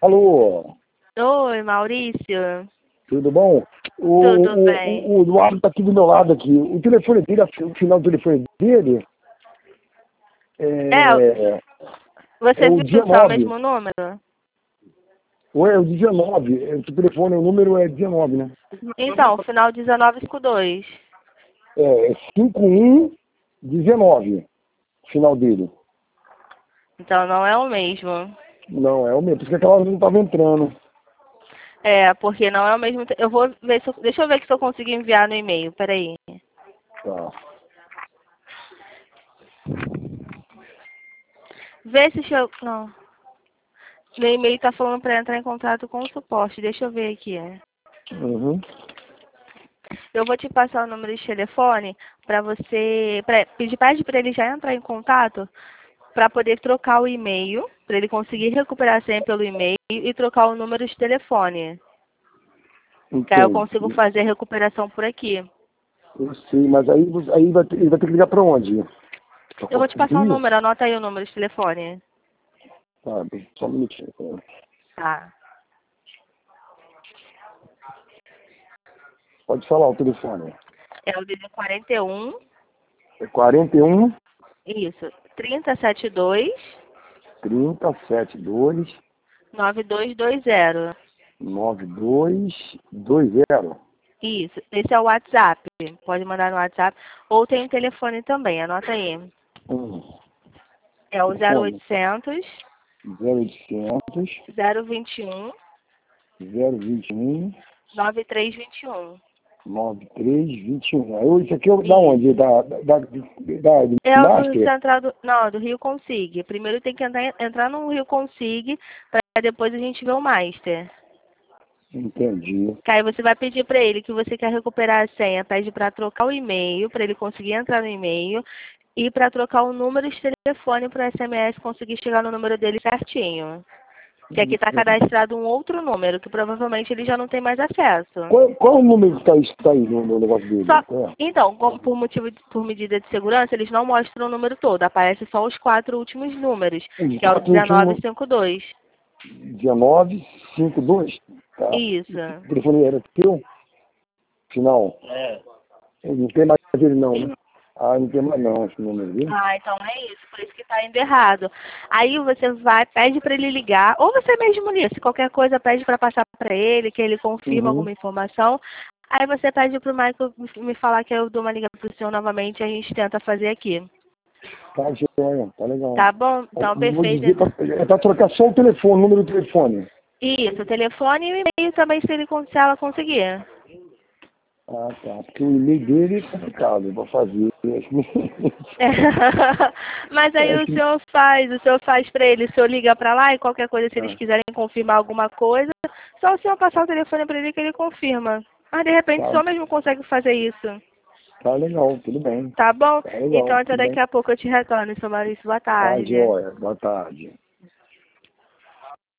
Alô, Oi, Maurício. tudo bom? Tudo bem. O Eduardo está aqui do meu lado aqui. O telefone dele, o final do telefone dele é, Você é o viu só o 19. mesmo número? Ou é o 19. O telefone, o número é 19, né? Então, o final 1952. É 5119, o final dele. Então, não é o mesmo. Não, é o mesmo. Por isso que aquela hora não estava entrando. É, porque não é o mesmo. Eu vou ver se deixa eu ver se eu consigo enviar no e-mail. Peraí. Tá. Vê se eu. Não. No e-mail tá falando para entrar em contato com o suporte. Deixa eu ver aqui. Uhum. Eu vou te passar o número de telefone para você. Pede para ele já entrar em contato para poder trocar o e-mail, para ele conseguir recuperar sempre pelo e-mail e trocar o número de telefone. Que aí eu Entendi. consigo fazer a recuperação por aqui. Eu sei, mas aí ele vai ter que ligar para onde? Pra Eu vou te passar o conseguir? número, anota aí o número de telefone. Tá, só um minutinho. Tá. Pode falar o telefone. É o DD 41, É 41 isso, 3072 3072 9220. 9220. Isso, esse é o WhatsApp. Pode mandar no WhatsApp. Ou tem um telefone também, anota aí. Hum. É o Telefone 0800 0800 021 021 9321. 9321. Isso aqui é da Isso. onde? Do É o do Master? Central do. Não, do Rio Consig. Primeiro tem que entrar no Rio Consig para depois a gente ver o Master. Entendi. Que aí você vai pedir para ele que você quer recuperar a senha, pede para trocar o e-mail, para ele conseguir entrar no e-mail e para trocar o número de telefone para o SMS conseguir chegar no número dele certinho. Que aqui está cadastrado um outro número, que provavelmente ele já não tem mais acesso. Qual o número que está aí no negócio dele? Só, É. então, por medida de segurança, eles não mostram o número todo, aparece só os 4 últimos números, Os que é o quatro últimos 1952. 1952. Tá. Isso. O telefone era teu? Final. Não tem mais ele não, né? Ah, não tem mais não esse número, viu? Ah, então é isso, por isso que tá indo errado. Aí você vai, pede para ele ligar, ou você mesmo liga, se qualquer coisa pede para passar para ele, que ele confirma Uhum. alguma informação. Aí você pede pro Michael me falar que eu dou uma ligação pro senhor novamente e a gente tenta fazer aqui. Tá joia, tá legal. Tá bom? Então, Eu vou perfeito. dizer é pra trocar só o telefone, o número do telefone. Isso, o telefone e o e-mail também, se ela conseguir. Ah, tá. Porque o e-mail dele é complicado, eu vou fazer. Mas aí o senhor faz para ele, o senhor liga para lá e qualquer coisa, se eles Ah, quiserem confirmar alguma coisa, só o senhor passar o telefone para ele que ele confirma. Mas de repente o tá, senhor mesmo consegue fazer isso. tá legal, tudo bem. Tá bom? Tá Então legal, até tudo bem. daqui a pouco eu te retorno, seu Maurício. Boa Tá tarde. joia, boa tarde.